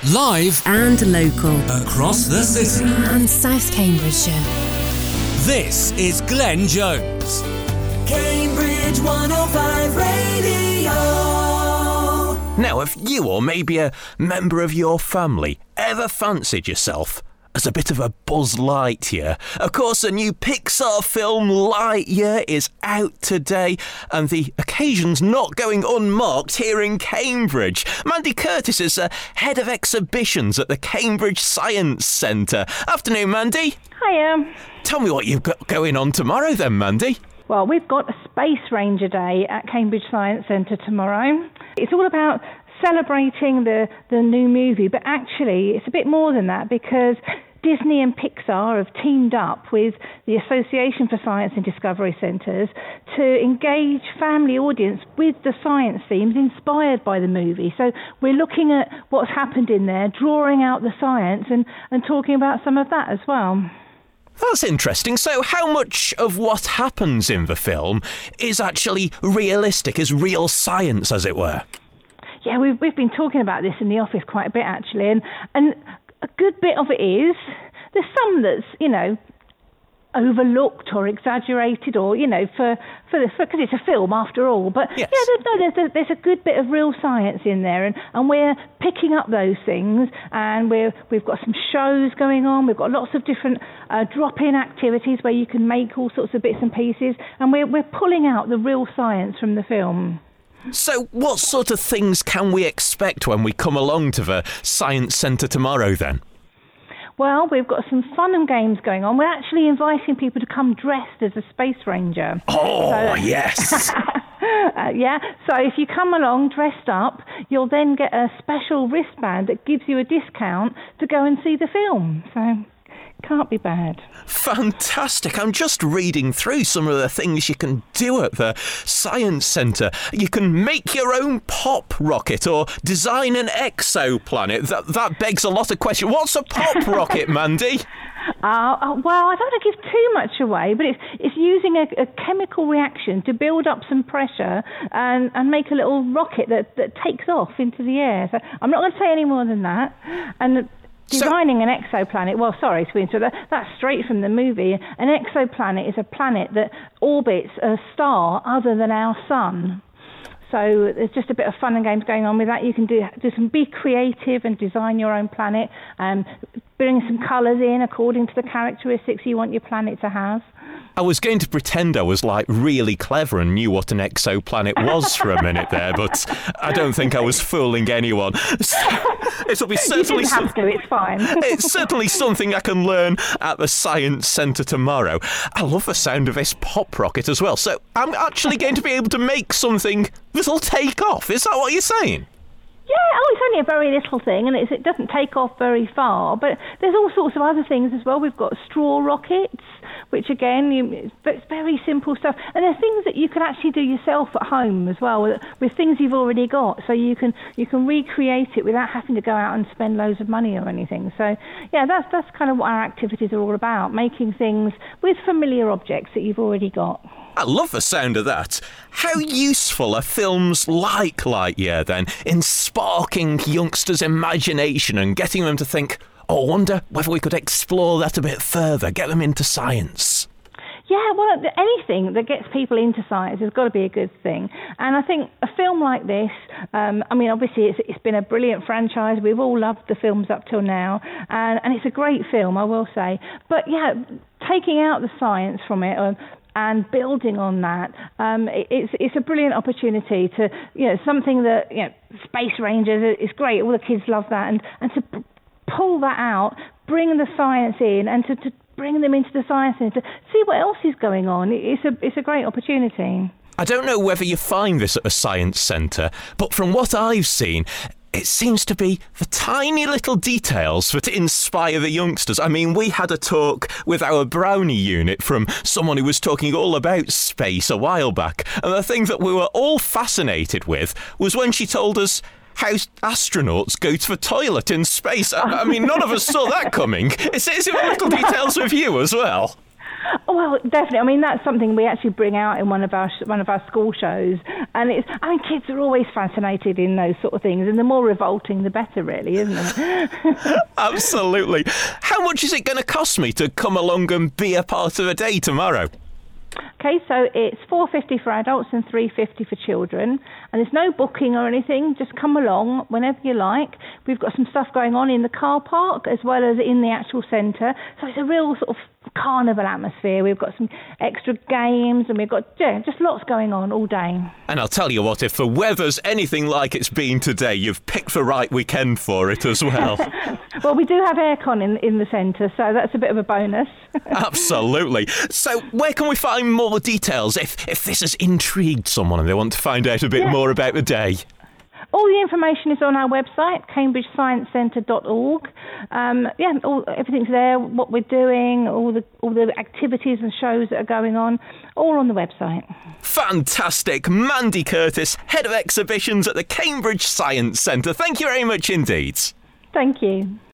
Live and local across the city and South Cambridgeshire. This is Glenn Jones. Cambridge 105 Radio. Now, have you or maybe a member of your family ever fancied yourself as a bit of a Buzz Lightyear? Of course, a new Pixar film, Lightyear, is out today, and the occasion's not going unmarked here in Cambridge. Mandy Curtis is head of exhibitions at the Cambridge Science Centre. Afternoon, Mandy. Hiya. Tell me what you've got going on tomorrow then, Mandy. Well, we've got a Space Ranger Day at Cambridge Science Centre tomorrow. It's all about celebrating the new movie, but actually it's a bit more than that, because Disney and Pixar have teamed up with the Association for Science and Discovery Centres to engage family audience with the science themes inspired by the movie. So we're looking at what's happened in there, drawing out the science and talking about some of that as well. That's interesting. So how much of what happens in the film is actually realistic, is real science, as it were? Yeah, we've been talking about this in the office quite a bit, actually, and a good bit of it is. There's some that's, overlooked or exaggerated, or because it's a film after all. But yes. There's a good bit of real science in there, and we're picking up those things, and we've got some shows going on. We've got lots of different drop-in activities where you can make all sorts of bits and pieces, and we're pulling out the real science from the film. So what sort of things can we expect when we come along to the Science Centre tomorrow then? Well, we've got some fun and games going on. We're actually inviting people to come dressed as a Space Ranger. Oh, yes. Yeah, so if you come along dressed up, you'll then get a special wristband that gives you a discount to go and see the film. So can't be bad. Fantastic. I'm just reading through some of the things you can do at the Science Centre. You can make your own pop rocket or design an exoplanet. That begs a lot of questions. What's a pop rocket, Mandy? Well, I don't want to give too much away, but it's using a chemical reaction to build up some pressure and make a little rocket that takes off into the air. So I'm not going to say any more than that. And designing an exoplanet, well, sorry to interrupt, that's straight from the movie. An exoplanet is a planet that orbits a star other than our sun. So there's just a bit of fun and games going on with that. You can be creative and design your own planet, bring some colours in according to the characteristics you want your planet to have. I was going to pretend I was really clever and knew what an exoplanet was for a minute there, but I don't think I was fooling anyone. It'll be certainly you didn't have to, it's fine. It's certainly something I can learn at the Science Centre tomorrow. I love the sound of this pop rocket as well, so I'm actually going to be able to make something that'll take off. Is that what you're saying? Yeah, it's only a very little thing, and it doesn't take off very far, but there's all sorts of other things as well. We've got straw rockets, which again, it's very simple stuff, and there's things that you can actually do yourself at home as well, with things you've already got, so you can recreate it without having to go out and spend loads of money or anything. So yeah, that's kind of what our activities are all about, making things with familiar objects that you've already got. I love the sound of that. How useful are films like Lightyear then in sparking youngsters' imagination and getting them to think, I wonder whether we could explore that a bit further, get them into science? Yeah, well, anything that gets people into science has got to be a good thing. And I think a film like this, obviously it's been a brilliant franchise. We've all loved the films up till now. And it's a great film, I will say. But yeah, taking out the science from it and building on that, it's a brilliant opportunity to, something that, Space Rangers is great. All the kids love that. And to pull that out, bring the science in, and to bring them into the science centre, see what else is going on. It's a great opportunity. I don't know whether you find this at the Science Centre, but from what I've seen, it seems to be the tiny little details that inspire the youngsters. I mean, we had a talk with our Brownie unit from someone who was talking all about space a while back, and the thing that we were all fascinated with was when she told us how astronauts go to the toilet in space. I mean, none of us saw that coming. Is it little details with you as well? Oh, well, definitely. I mean, that's something we actually bring out in one of our school shows, and kids are always fascinated in those sort of things, and the more revolting, the better, really, isn't it? Absolutely. How much is it going to cost me to come along and be a part of a day tomorrow? Okay, so it's $4.50 for adults and $3.50 for children, and there's no booking or anything. Just come along whenever you like. We've got some stuff going on in the car park as well as in the actual centre, so it's a real sort of carnival atmosphere. We've got some extra games, and we've got just lots going on all day. And I'll tell you what, if the weather's anything like it's been today, you've picked the right weekend for it as well. Well, we do have aircon in the centre, so that's a bit of a bonus. Absolutely. So where can we find more details if this has intrigued someone and they want to find out a bit more about the day? All the information is on our website, cambridgesciencecentre.org. Everything's there, what we're doing, all the activities and shows that are going on, all on the website. Fantastic. Mandy Curtis, Head of Exhibitions at the Cambridge Science Centre. Thank you very much indeed. Thank you.